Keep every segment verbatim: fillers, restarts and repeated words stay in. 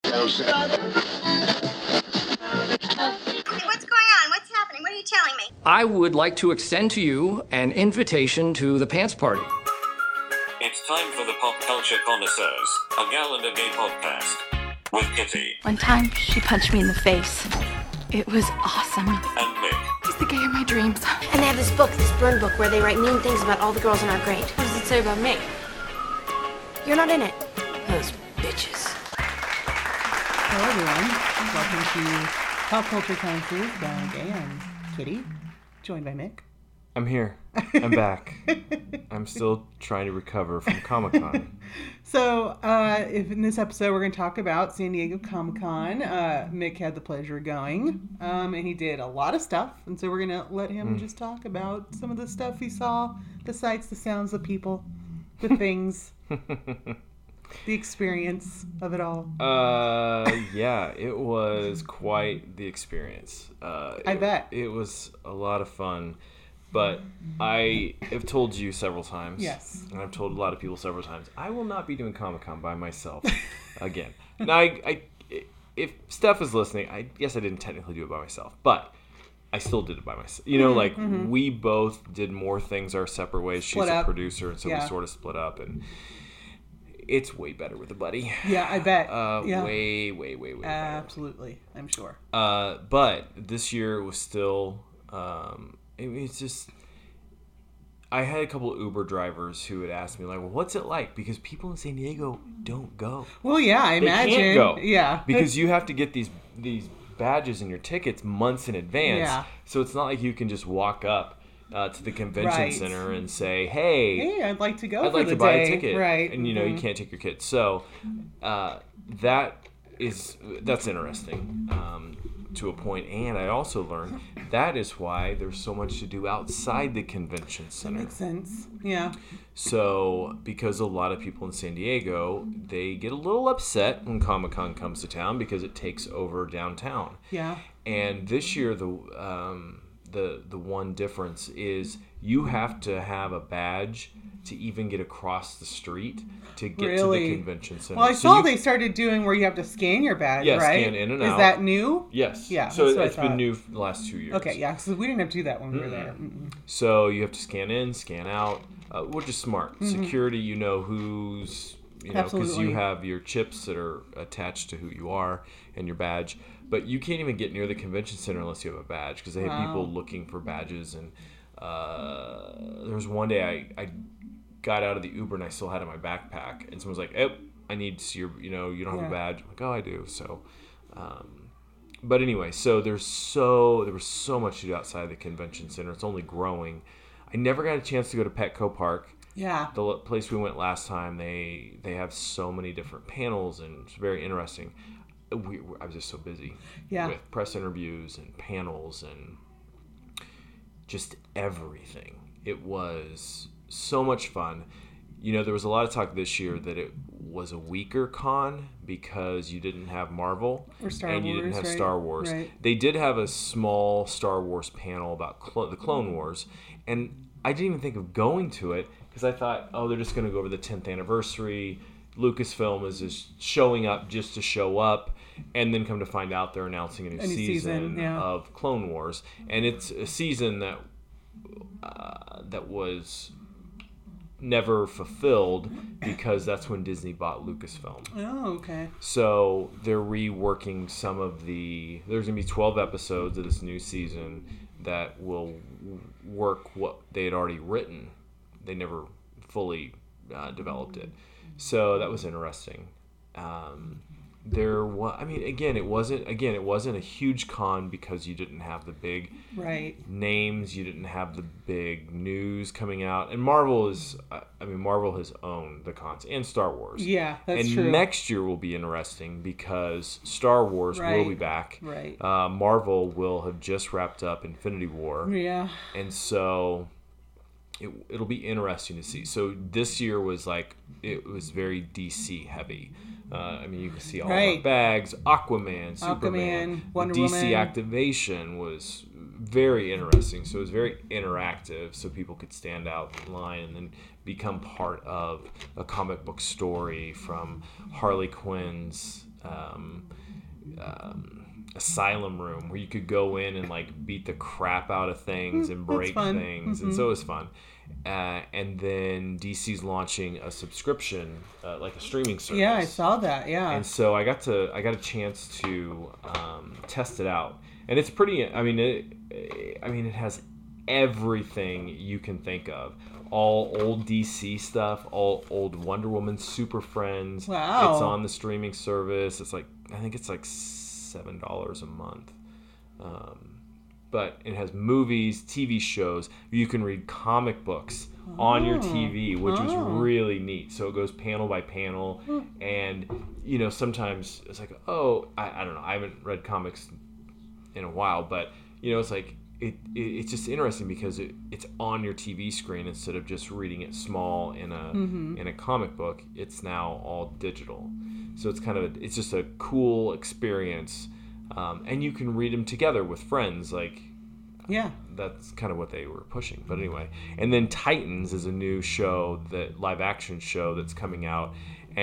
What's going on? What's happening? What are you telling me? I would like to extend to you an invitation to the Pants Party. It's time for the Pop Culture Connoisseurs, a Gal and a Gay podcast with Kitty. One time, she punched me in the face. It was awesome. And Mick. He's the gay of my dreams. And they have this book, this burn book, where they write mean things about all the girls in our grade. What does it say about me? You're not in it. Those bitches. Hello, everyone. Welcome to Pop Culture Connoisseurs, Gal and Gay. I'm Kitty, joined by Mick. I'm here. I'm back. I'm still trying to recover from Comic-Con. So, uh, if in this episode we're going to talk about San Diego Comic-Con. Uh, Mick had the pleasure of going, um, and he did a lot of stuff. And so we're going to let him mm. just talk about some of the stuff he saw, the sights, the sounds, the people, the things, the experience of it all. Uh, yeah, it was quite the experience. Uh, I it, bet. It was a lot of fun. But I have told you several times, yes, and I've told a lot of people several times, I will not be doing Comic-Con by myself again. Now, I, I, if Steph is listening, I guess I didn't technically do it by myself, but I still did it by myself. You know, like, mm-hmm. we both did more things our separate ways. Split She's up. a producer, and so yeah. we sort of split up, and it's way better with a buddy. Yeah, I bet. Uh, yeah. Way, way, way, way better. Absolutely, I'm sure. Uh, but this year was still... Um, It's just, I had a couple of Uber drivers who would ask me, like, well, what's it like? Because people in San Diego don't go. Well, yeah, I they imagine. They can't go. Yeah. Because you have to get these these badges and your tickets months in advance. Yeah. So it's not like you can just walk up uh, to the convention right. center and say, hey. Hey, I'd like to go I'd for like the to buy day. a ticket. Right. And, you know, mm-hmm. you can't take your kids. So uh, that is, that's interesting. Um to a point, and I also learned that is why there's so much to do outside the convention center. That makes sense. Yeah. So, because a lot of people in San Diego, they get a little upset when Comic-Con comes to town because it takes over downtown. Yeah. And this year, the um, the the one difference is you have to have a badge to even get across the street to get really? to the convention center. Well, I so saw you, they started doing where you have to scan your badge, yeah, right? scan in and Is out. Is that new? Yes. Yeah. So that's it's been new for the last two years. Okay, yeah, because we didn't have to do that when we Mm-mm. were there. Mm-mm. So you have to scan in, scan out, uh, which is smart. Mm-hmm. Security, you know who's, you know, because you have your chips that are attached to who you are and your badge. But you can't even get near the convention center unless you have a badge because they have wow. people looking for badges. And uh, there was one day I, I got out of the Uber and I still had it in my backpack, and someone was like, "Oh, I need to see your, you know, you don't have yeah. a badge." I'm like, "Oh, I do." So, um, but anyway, so there's so there was so much to do outside the convention center. It's only growing. I never got a chance to go to Petco Park. Yeah, the place we went last time. They they have so many different panels, and it's very interesting. We, I was just so busy yeah. with press interviews and panels and just everything. It was so much fun. You know, there was a lot of talk this year that it was a weaker con because you didn't have Marvel or Star and you Wars, didn't have right? Star Wars. Right. They did have a small Star Wars panel about clo- the Clone Wars, and I didn't even think of going to it because I thought, oh, they're just going to go over the tenth anniversary. Lucasfilm is just showing up just to show up, and then come to find out they're announcing a new, a new season, season yeah. of Clone Wars, and it's a season that uh, that was never fulfilled because that's when Disney bought Lucasfilm. Oh, okay. So they're reworking some of the... There's going to be twelve episodes of this new season that will work what they had already written. They never fully uh, developed it. So that was interesting. Um, there was, I mean, again, it wasn't again, it wasn't a huge con because you didn't have the big right. names, you didn't have the big news coming out, and Marvel is, I mean, Marvel has owned the cons and Star Wars. Yeah, that's and true. And next year will be interesting because Star Wars right. will be back. Right. Uh, Marvel will have just wrapped up Infinity War. Yeah. And so it it'll be interesting to see. So this year was like it was very D C heavy. Uh, I mean, you can see all right. the bags. Aquaman, Superman, Aquaman, Wonder D C Woman. activation was very interesting. So it was very interactive, so people could stand out in line and then become part of a comic book story from Harley Quinn's um, um, asylum room where you could go in and like beat the crap out of things and break fun. things, Mm-hmm. and so it was fun. Uh, and then D C's launching a subscription, uh, like a streaming service. Yeah, I saw that. Yeah. And so I got to I got a chance to um, test it out, and it's pretty. I mean, it, I mean, it has everything you can think of. All old D C stuff, all old Wonder Woman, Super Friends. Wow. It's on the streaming service. It's like I think it's like seven dollars a month. Um, but it has movies, T V shows. You can read comic books on your T V, which was Oh. really neat. So it goes panel by panel, and you know sometimes it's like, oh, I, I don't know, I haven't read comics in a while, but you know it's like it, it it's just interesting because it, it's on your T V screen instead of just reading it small in a Mm-hmm. in a comic book. It's now all digital, so it's kind of a, it's just a cool experience. Um, and you can read them together with friends. Like, Yeah. that's kind of what they were pushing. But anyway, and then Titans is a new show, that live action show that's coming out,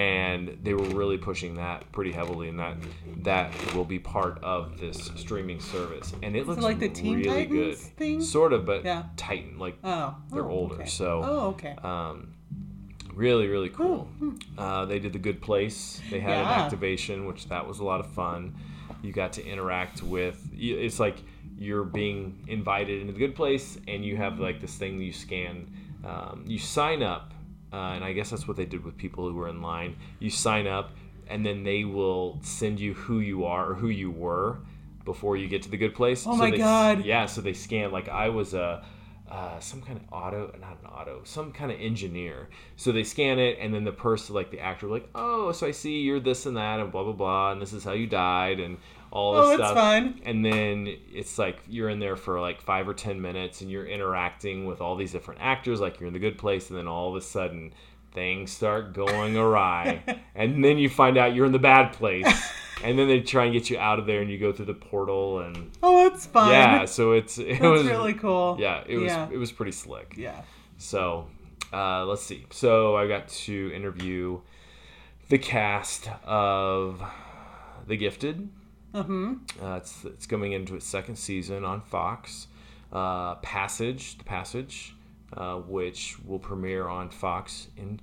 and they were really pushing that pretty heavily, and that that will be part of this streaming service. And it looks like the Teen really Titans good, thing? sort of, but Yeah. Titan, like Oh. they're Oh, older, okay. so Oh, okay. um, really, really cool. Uh, they did The Good Place. They had an Yeah. activation, which that was a lot of fun. You got to interact with. It's like you're being invited into The Good Place, and you have like this thing that you scan. Um, you sign up, uh, and I guess that's what they did with people who were in line. You sign up, and then they will send you who you are or who you were before you get to The Good Place. Oh So my they, God. Yeah, so they scan. Like I was a. Uh, some kind of auto, not an auto, some kind of engineer. So they scan it, and then the person, like the actor, like, oh, so I see you're this and that, and blah blah blah, and this is how you died, and all this Oh, it's stuff. fun. And then it's like you're in there for like five or ten minutes, and you're interacting with all these different actors, like you're in The Good Place, and then all of a sudden things start going awry, and then you find out you're in the bad place. And then they try and get you out of there, and you go through the portal, and Oh, it's fun. yeah, so it's it That's was really cool. Yeah, it was Yeah. it was pretty slick. Yeah. So uh, let's see. So I got to interview the cast of The Gifted. Mm-hmm. Uh, it's it's coming into its second season on Fox. Uh, Passage, The Passage, uh, which will premiere on Fox in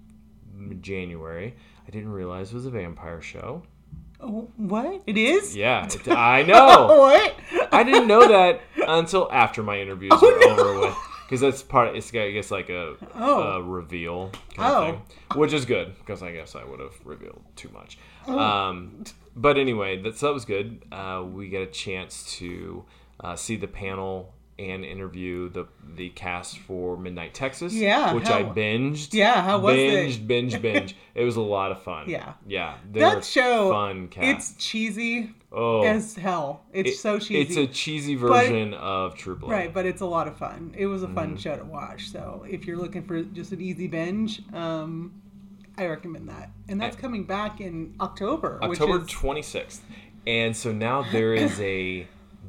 January. I didn't realize it was a vampire show. Oh, what? It is? Yeah, it, I know. What? I didn't know that until after my interviews Oh, were no. over with, because that's part. It's I guess like a, Oh. a reveal kind Oh. of thing, which is good because I guess I would have revealed too much. Oh. Um, but anyway, that so that was good. Uh, we get a chance to uh, see the panel and interview the the cast for Midnight Texas. Yeah, which how- I binged. Yeah, how was it? binged, binge, binge. It was a lot of fun. Yeah. yeah. They're That show, fun cast. it's cheesy oh, as hell. It's it- so cheesy. It's a cheesy version of True Blood. Right, but it's a lot of fun. It was a fun Mm-hmm. show to watch. So if you're looking for just an easy binge, um, I recommend that. And that's coming back in October. October which is, twenty-sixth. And so now there is a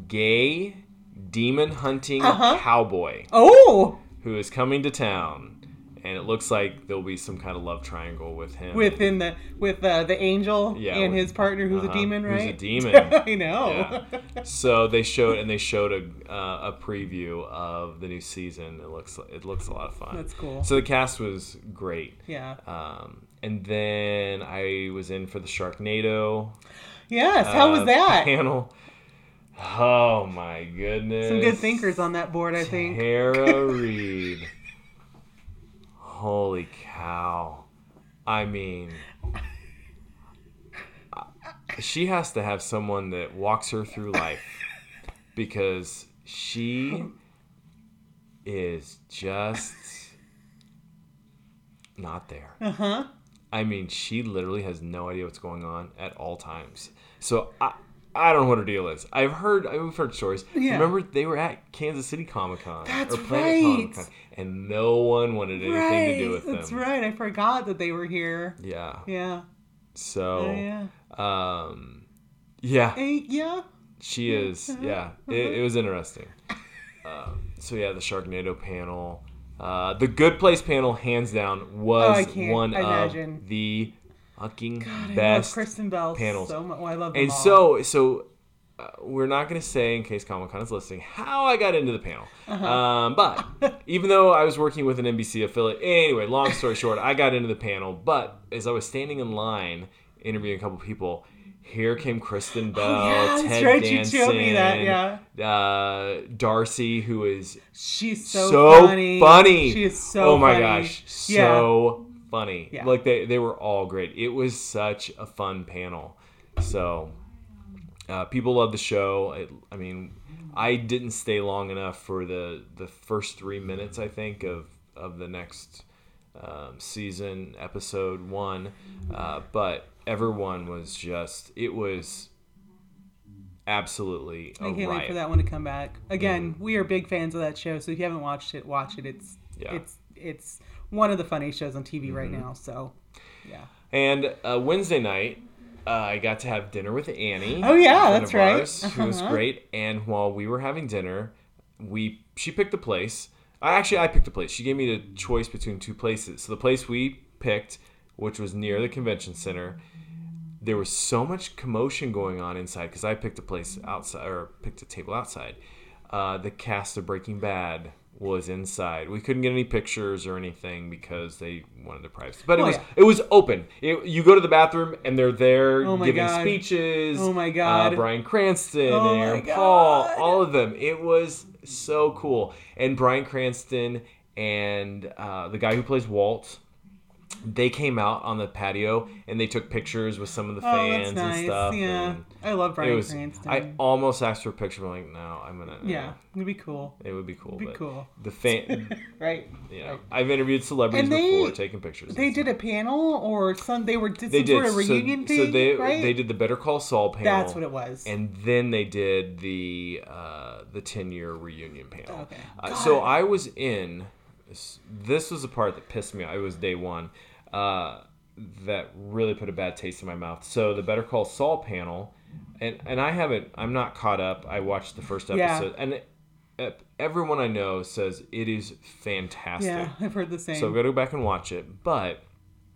gay demon hunting Uh-huh. cowboy oh, who is coming to town. And it looks like there'll be some kind of love triangle with him. within the with uh, the angel Yeah, and with- his partner who's uh-huh, a demon, who's right? a demon. I know. Yeah. So they showed and they showed a uh, a preview of the new season. It looks it looks a lot of fun. That's cool. So the cast was great. Yeah. Um, and then I was in for the Sharknado Yes. How was uh, that? panel. Oh my goodness! Some good thinkers on that board, I think. Tara Reid. Holy cow! I mean, she has to have someone that walks her through life, because she is just not there. Uh huh. I mean, she literally has no idea what's going on at all times. So I, I don't know what her deal is. I've heard, I've heard stories. Yeah. Remember, they were at Kansas City Comic Con That's or Planet right. Comic Con, and no one wanted anything Right. to do with them. That's right. I forgot that they were here. Yeah. Yeah. So, Oh, yeah. um, yeah, Eh, yeah. she is. Yeah, it, it was interesting. Um, so yeah, the Sharknado panel, uh, the Good Place panel, hands down, was Oh, I can't one imagine. of the fucking God, I love best Kristen Bell panels. so much. Well, I love them And all. so, so uh, we're not going to say, in case Comic-Con is listening, how I got into the panel. Uh-huh. Um, but even though I was working with an N B C affiliate, anyway, long story short, I got into the panel. But as I was standing in line interviewing a couple people, here came Kristen Bell, Oh, yeah, that's Ted right. You Danson, showed me that, yeah. uh, Darcy, who is She's so, so funny. funny. She is so oh my funny. gosh, so Yeah. funny. Yeah. Like they, they were all great. It was such a fun panel. So uh, people love the show. It, I mean, I didn't stay long enough for the, the first three minutes, I think, of, of the next um, season, episode one. Uh, but everyone was just, it was absolutely a I can't riot. wait for that one to come back. Again, mm-hmm. we are big fans of that show, so if you haven't watched it, watch it. It's yeah. it's it's one of the funniest shows on T V mm-hmm. right now. So, yeah. And uh, Wednesday night, uh, I got to have dinner with Annie. Oh yeah, a friend that's of right. Ours, uh-huh. Who was great. And while we were having dinner, we she picked the place. I actually I picked the place. She gave me the choice between two places. So the place we picked, which was near the convention center. There was so much commotion going on inside because I picked a place outside or picked a table outside. Uh, the cast of Breaking Bad was inside. We couldn't get any pictures or anything because they wanted the privacy. But it oh, was yeah. it was open. It, you go to the bathroom and they're there oh giving God. speeches. Oh my God! Uh, Bryan Cranston, oh and Aaron my Paul, God. all of them. It was so cool. And Bryan Cranston and uh, the guy who plays Walt. They came out on the patio and they took pictures with some of the fans oh, that's nice. and stuff. Yeah, and I love Bryan was, Cranston. I almost asked for a picture, but I'm like, no, I'm gonna. Yeah, no. it'd be cool. It would be cool. It'd be but cool. The fan, right? You know, right. I've interviewed celebrities they, before taking pictures. They did a panel or some. They were did they some did. sort of reunion so, thing. So they right? they did the Better Call Saul panel. That's what it was. And then they did the uh, the ten year reunion panel. Okay. Uh, so I was in. This, this was the part that pissed me off. It was day one. Uh, that really put a bad taste in my mouth. So the Better Call Saul panel, and, and I haven't, I'm not caught up. I watched the first episode, yeah. and it, everyone I know says it is fantastic. Yeah, I've heard the same. So go back and watch it, but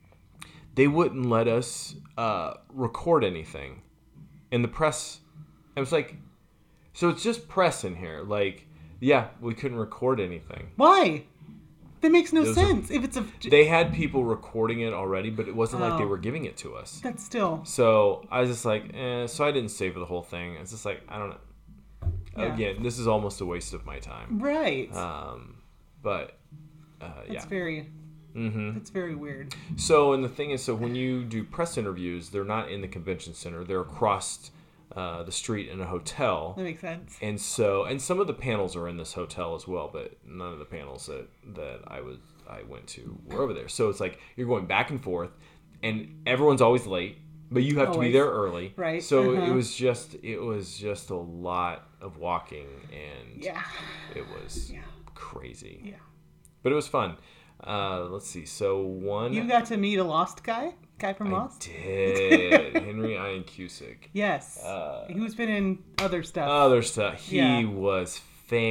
they wouldn't let us uh, record anything in the press. I was like, so it's just press in here. Like, yeah, we couldn't record anything. Why? That makes no Those sense. Are, if it's a, they had people recording it already, but it wasn't oh. like they were giving it to us. That's still. So I was just like, eh. So I didn't savor the whole thing. It's just like I don't know. Yeah. Again, this is almost a waste of my time. Right. Um, but uh, that's yeah. very. Mm-hmm. That's very weird. So and the thing is, so when you do press interviews, they're not in the convention center. They're across uh, the street in a hotel. That makes sense. And so, and some of the panels are in this hotel as well, but none of the panels that, that I was I went to were over there. So it's like you're going back and forth, and everyone's always late, but you have always. to be there early. Right. So uh-huh. it was just it was just a lot of walking, and yeah, it was yeah. crazy. Yeah. But it was fun. Uh, let's see. So one. You got to meet a Lost guy. Guy from I Lost? did. Henry Ian Cusick. Yes. Uh, Who's been in other stuff. Other stuff. He yeah. was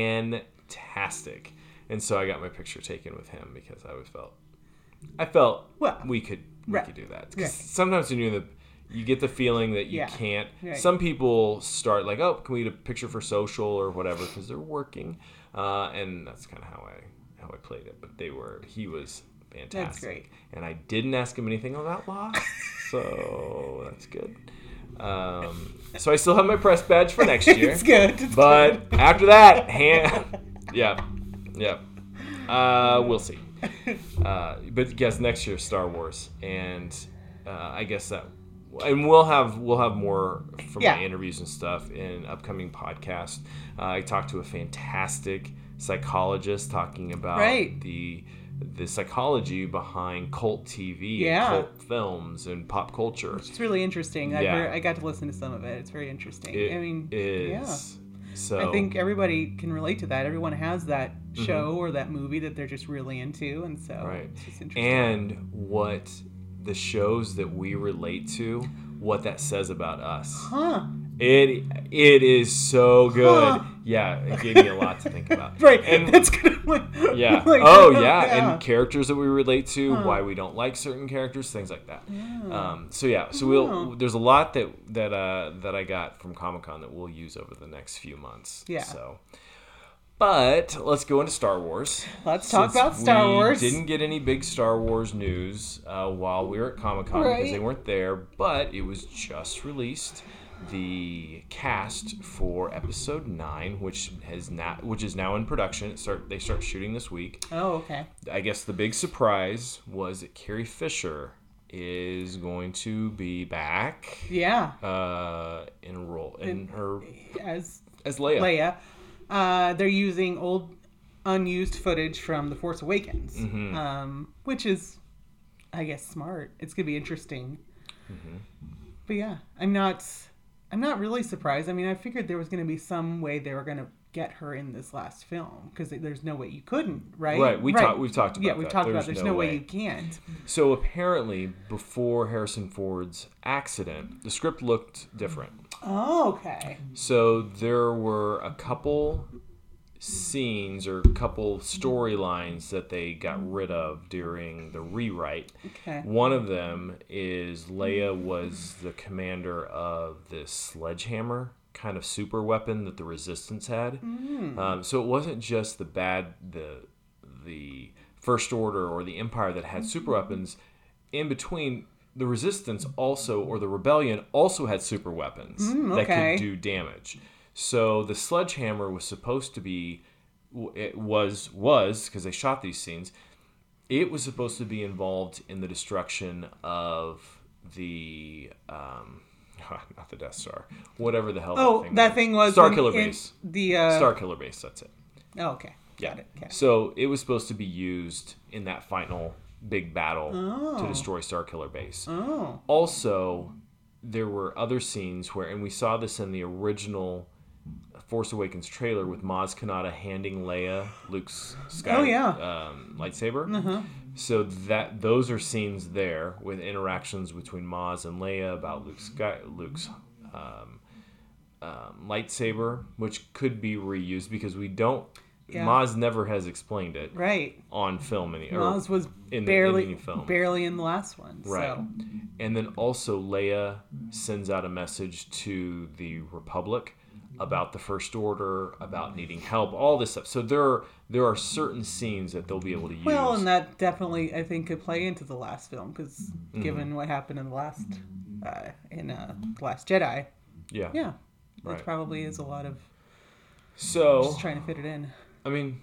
fantastic. And so I got my picture taken with him because I always felt I felt well, we could we right. could do that. Because right. sometimes when you're in the you get the feeling that you yeah. can't. Right. Some people start like, oh, can we get a picture for social or whatever because they're working, uh, and that's kind of how I how I played it. But they were he was fantastic. That's great. And I didn't ask him anything about Lost, so that's good. Um, so I still have my press badge for next year. It's good. It's but good. after that, hand, yeah, yeah, uh, we'll see. Uh, but yes, next year Star Wars, and uh, I guess that, and we'll have we'll have more from yeah. my interviews and stuff in upcoming podcasts. Uh, I talked to a fantastic psychologist talking about right. the. the psychology behind cult T V yeah. and cult films and pop culture. It's really interesting. Yeah. I, heard, I got to listen to some of it. It's very interesting. It I mean, is. yeah. So I think everybody can relate to that. Everyone has that show mm-hmm. or that movie that they're just really into, and so right. it's just interesting. And what the shows that we relate to, what that says about us. Huh. It it is so good. Huh. Yeah, it gave me a lot to think about. Right, And that's kind of like, yeah. like, oh yeah. yeah. and characters that we relate to, why we don't like certain characters, things like that. Um, so yeah, so we'll there's a lot that that uh, that I got from Comic-Con that we'll use over the next few months. Yeah. So, but let's go into Star Wars. Let's talk Since about Star we Wars. Didn't get any big Star Wars news uh, while we were at Comic-Con Right. because they weren't there, but it was just released. The cast for episode nine, which has not, which is now in production. It start they start shooting this week. Oh, okay. I guess the big surprise was that Carrie Fisher is going to be back. Yeah. Uh, in a role in, In- her As as Leia. Leia, uh, they're using old, unused footage from The Force Awakens, Mm-hmm. um, which is, I guess, smart. It's gonna be interesting. Mm-hmm. But yeah, I'm not. I'm not really surprised. I mean, I figured there was going to be some way they were going to get her in this last film because there's no way you couldn't, right? Right, we talked- we've talked about Yeah, we've that. talked There's about. There's no no, way. way. you can't. So apparently, before Harrison Ford's accident, the script looked different. Oh, okay. So there were a couple scenes or a couple storylines that they got rid of during the rewrite. Okay. One of them is Leia was the commander of this sledgehammer kind of super weapon that the Resistance had. Mm. Um, so it wasn't just the bad the the First Order or the Empire that had super weapons. In between, the Resistance also, or the Rebellion, also had super weapons Mm, that okay. could do damage. So the sledgehammer was supposed to be, it was, was, because they shot these scenes, it was supposed to be involved in the destruction of the, um, not the Death Star, whatever the hell Oh, that thing that was. thing was Star in- Killer in Base. The uh, Star Killer Base, that's it. Oh, okay. Yeah. Got it. Okay. So it was supposed to be used in that final big battle Oh. to destroy Star Killer Base. Oh. Also, there were other scenes where, and we saw this in the original Force Awakens trailer with Maz Kanata handing Leia Luke's sky, Oh, yeah. um, lightsaber. Uh-huh. So that those are scenes there with interactions between Maz and Leia about Luke's sky, Luke's um, um, lightsaber, which could be reused because we don't. Yeah. Maz never has explained it Right. on film any. or Maz was in the- in barely any film. barely in the last one. Right. So. And then also Leia sends out a message to the Republic about the First Order, about needing help, all this stuff. So there are there are certain scenes that they'll be able to use. Well, and that definitely, I think, could play into the last film because Mm-hmm. given what happened in the last, uh, in uh, the Last Jedi, yeah. yeah, Right. it probably is a lot of So just trying to fit it in. I mean,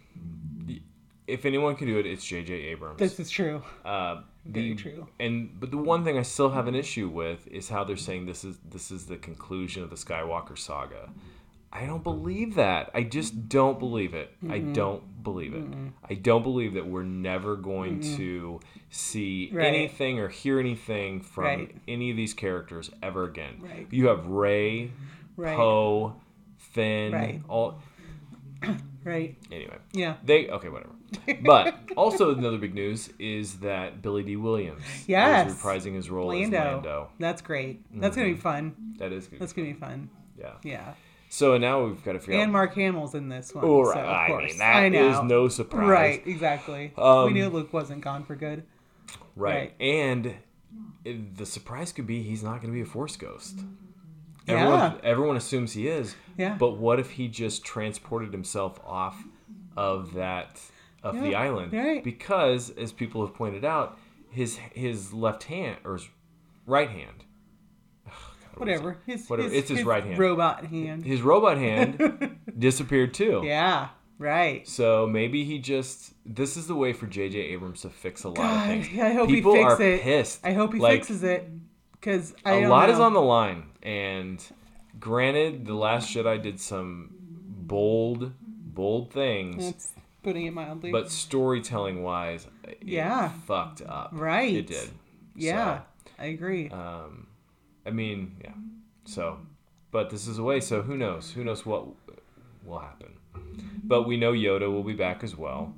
if anyone can do it, it's J J Abrams. This is true. Uh, Very the, true. And but the one thing I still have an issue with is how they're saying this is this is the conclusion of the Skywalker saga. I don't believe that. I just don't believe it. Mm-hmm. I don't believe it. Mm-hmm. I don't believe that we're never going mm-hmm. to see right. anything or hear anything from right. any of these characters ever again. Right. You have Rey, right. Poe, Finn, right. all. Right. Anyway. Yeah. They okay, whatever. But also another big news is that Billy D. Williams yes. is reprising his role Lando. as Lando. That's great. That's mm-hmm. gonna be fun. That is good. That's gonna be fun. Yeah. Yeah. So now we've got to figure and out. And Mark Hamill's in this one. Oh, so, right. of I course. mean, that I know. is no surprise. Right, exactly. Um, we knew Luke wasn't gone for good. Right. right. And it, the surprise could be he's not going to be a Force ghost. Yeah. Everyone, everyone assumes he is. Yeah. But what if he just transported himself off of that of yeah. the island? Right. Because, as people have pointed out, his his left hand or his right hand. Whatever. His, Whatever. His, it's his, his right hand. Robot hand. His robot hand disappeared too. Yeah. Right. So maybe he just. This is the way for J J Abrams to fix a lot God, of things. I hope People he fixes are it. pissed. I hope he like, fixes it. Because a don't lot know. is on the line, and granted, The Last Jedi did some bold, bold things. That's putting it mildly. But storytelling wise, it yeah, fucked up. Right. It did. Yeah, so, I agree. Um, I mean, yeah. So, but this is a way. So who knows? Who knows what will happen? But we know Yoda will be back as well.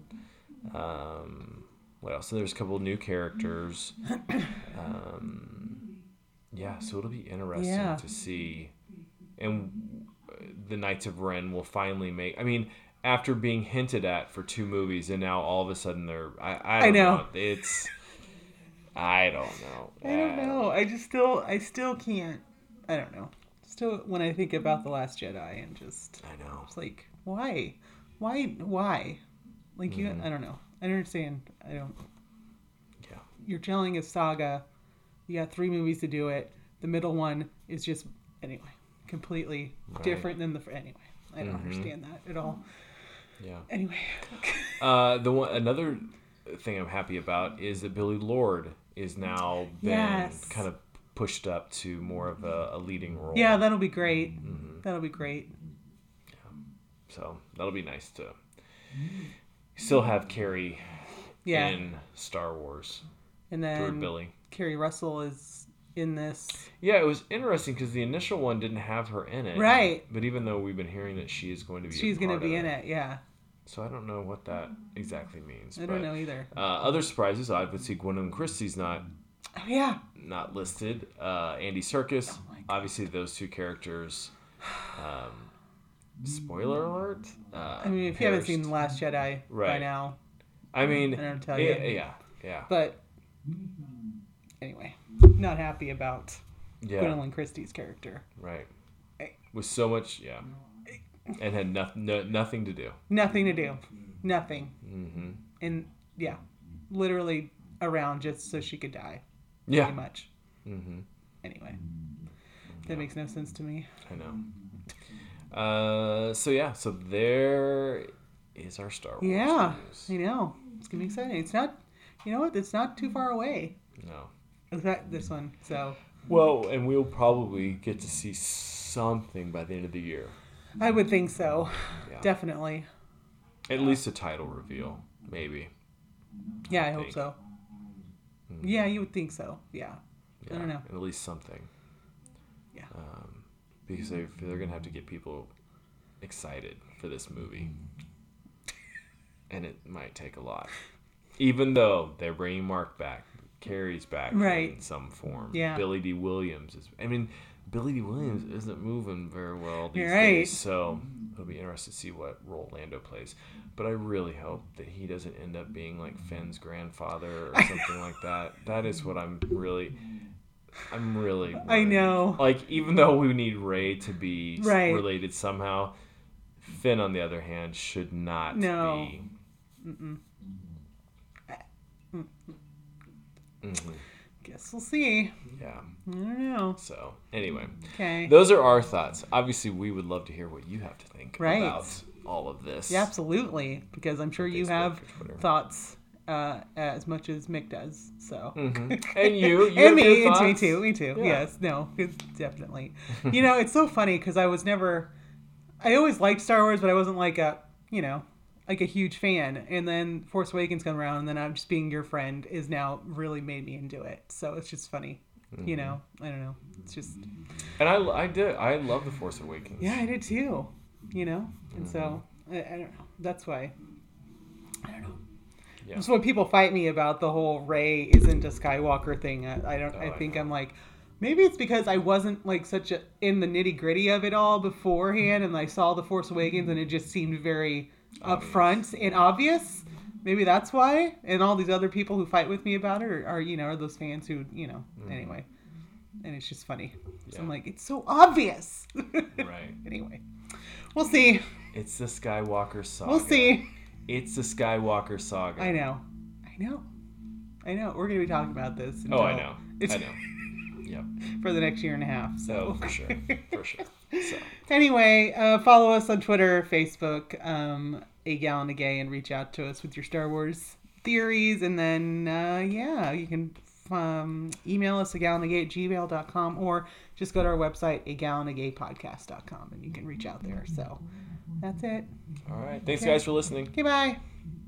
Um, what else? So there's a couple of new characters. Um, yeah, so it'll be interesting yeah. to see. And the Knights of Ren will finally make. I mean, after being hinted at for two movies, and now all of a sudden they're. I, I, don't I know. know. It's. I don't know. I don't know. I just still, I still can't. I don't know. Still, when I think about The Last Jedi and just, I know. It's like, why, why, why? Like you, Mm-hmm. I don't know. I don't understand. I don't. Yeah. You're telling a saga. You got three movies to do it. The middle one is just anyway, completely Right. different than the fir- anyway. I don't Mm-hmm. understand that at all. Yeah. Anyway. Uh, the one another thing I'm happy about is that Billy Lord is now been Yes. kind of pushed up to more of a, a leading role. Yeah, that'll be great. Mm-hmm. That'll be great. So that'll be nice to still have Carrie Yeah. in Star Wars And through then Billy. Kerry Russell is in this. Yeah, it was interesting because the initial one didn't have her in it. Right. But even though we've been hearing that she is going to be She's a going to part be of in it. Yeah. So I don't know what that exactly means. I but, don't know either. Uh, other surprises, I would see Gwendolyn Christie's not Oh, yeah. not listed. Uh, Andy Serkis, Oh my God. obviously those two characters. Um, spoiler alert. Uh, I mean, if you haven't perished. seen The Last Jedi by Right. now, I mean, I don't tell yeah, you. yeah, yeah, but anyway, not happy about yeah, Gwendolyn Christie's character. right. I- With so much, yeah, and had no, no, nothing to do. Nothing to do. Nothing. Mm-hmm. And yeah, literally around just so she could die. Yeah. Pretty much. Mm-hmm. Anyway, that makes no sense to me. I know. Uh, so yeah, so there is our Star Wars Yeah, news. I know. It's gonna be exciting. It's not, you know what? It's not too far away. No. Is that this one? So Well, and we'll probably get to see something by the end of the year. I would think so. Yeah. Definitely. At least a title reveal, maybe. Yeah, I hope think. so. Yeah, you would think so. Yeah. I don't know. At least something. Yeah. Um, because they, they're going to have to get people excited for this movie. And it might take a lot. Even though they're bringing Mark back. Carrie's back Right. in some form. Yeah. Billy D. Williams is... I mean, Billy D. Williams isn't moving very well these You're right. days. So it'll be interesting to see what role Lando plays. But I really hope that he doesn't end up being like Finn's grandfather or something like that. That is what I'm really... I'm really... I worried. know. Like, even though we need Rey to be Right. related somehow, Finn, on the other hand, should not No. be. Mm-mm. Mhm. Guess we'll see. Yeah. I don't know. So, anyway. Okay. Those are our thoughts. Obviously, we would love to hear what you have to think Right. about all of this. Yeah, absolutely. Because I'm sure you Facebook have or Twitter. thoughts uh, as much as Mick does. So. Mhm. And you. you and have me, your it's me thoughts? too, me too. Yeah. Yes, no, it's definitely. You know, it's so funny because I was never, I always liked Star Wars, but I wasn't like a, you know, like a huge fan. And then Force Awakens come around, and then I'm just being your friend is now really made me into it. So it's just funny, Mm-hmm. you know. I don't know. It's just, And I, I did. I love The Force Awakens. yeah, I did too. You know, and so Mm-hmm. I, I don't know. That's why. I don't know. Yeah. That's what people fight me about the whole Rey isn't a Skywalker thing. I, I don't. Oh, I I think know. I'm like, maybe it's because I wasn't like such a in the nitty gritty of it all beforehand, and I saw the Force Awakens, and it just seemed very Obvious. upfront and obvious. Maybe that's why. And all these other people who fight with me about it are, are you know, are those fans who, you know, anyway. And it's just funny. So I'm Yeah. like, it's so obvious. Right. Anyway, we'll see. It's the Skywalker saga. We'll see. It's the Skywalker saga. I know. I know. I know. We're going to be talking about this. Oh, I until- know. It's I know. Yep. for the next year and a half. Oh, So for sure. For sure. So, anyway, uh, follow us on Twitter, Facebook, um, A Gallon a Gay, and reach out to us with your Star Wars theories. And then, uh, yeah, you can um, email us a gallon a gay at gmail dot com, or just go to our website, a gallon a gay podcast dot com, and you can reach out there. So that's it. all right. Thanks, Okay. guys, for listening. Okay, bye.